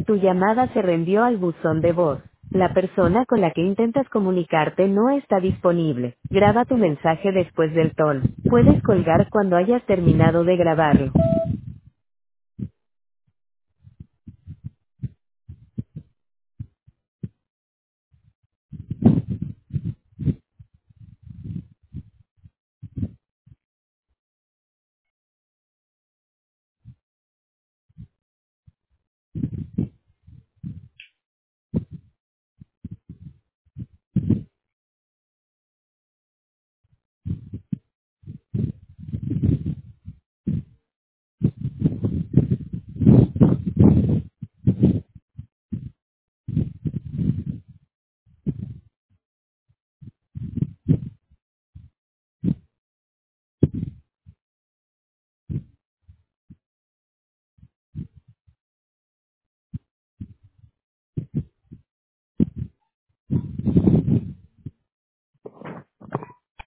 Tu llamada se rendió al buzón de voz. La persona con la que intentas comunicarte no está disponible. Graba tu mensaje después del tono. Puedes colgar cuando hayas terminado de grabarlo.